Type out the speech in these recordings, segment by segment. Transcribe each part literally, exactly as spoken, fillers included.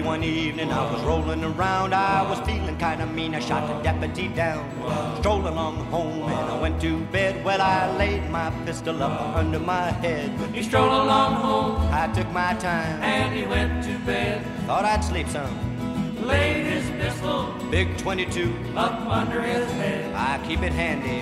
one evening I was rolling around, I was feeling kinda mean, I shot the deputy down. Strolled along home and I went to bed. Well, I laid my pistol up under my head. He strolled along home, I took my time, and he went to bed. thought I'd sleep some. Laid his pistol Big twenty-two, up under his head. I keep it handy.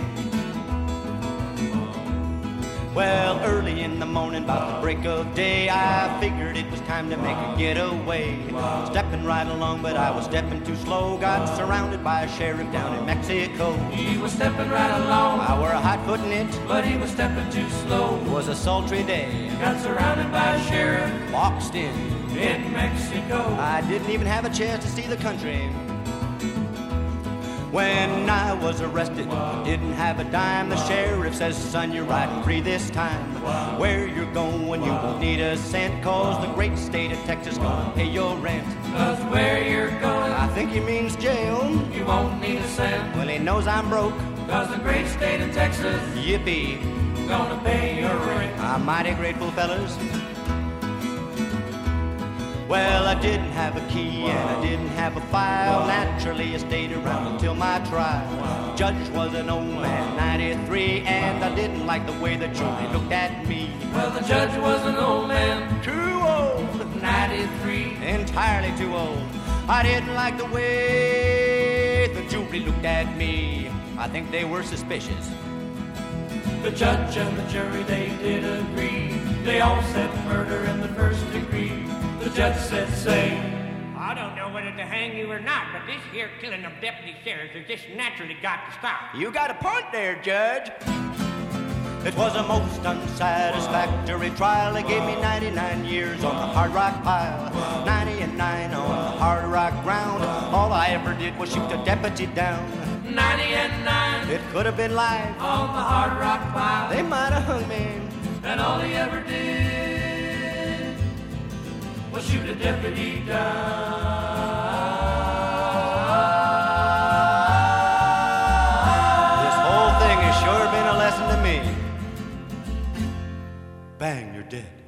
Well, early in the morning, about the break of day, I figured it was time to make a getaway. Stepping right along, but I was stepping too slow. Got surrounded by a sheriff down in Mexico. He was stepping right along, I were a hot foot in it. but he was stepping too slow. It was a sultry day. Got surrounded by a sheriff Boxed in. in Mexico. I didn't even have a chance to see the country. When I was arrested, I didn't have a dime. The sheriff says, son, you're riding free this time. Where you're going, you won't need a cent, cause the great state of Texas gonna pay your rent. Cause where you're going, I think he means jail. you won't need a cent. Well, he knows I'm broke. Cause the great state of Texas Yippee. gonna pay your rent. I'm mighty grateful, fellas. Well, I didn't have a key and I didn't have a file. Naturally, I stayed around until my trial. Judge was an old man, ninety-three, and I didn't like the way the jury looked at me. Well, the judge was an old man, Too old, ninety-three. entirely too old. I didn't like the way the jury looked at me. I think they were suspicious. The judge and the jury, they did agree. They all said murder in the first degree. The judge said, say, I don't know whether to hang you or not, but this here killing of deputy sheriffs has just naturally got to stop. You got a point there, Judge. It was a most unsatisfactory trial. They gave me ninety-nine years on the hard rock pile, ninety and nine on the hard rock ground. All I ever did was shoot a deputy down. ninety and nine It could have been life. on the hard rock pile. They might have hung me. And all he ever did was shoot a deputy down. This whole thing has sure been a lesson to me. Bang, you're dead.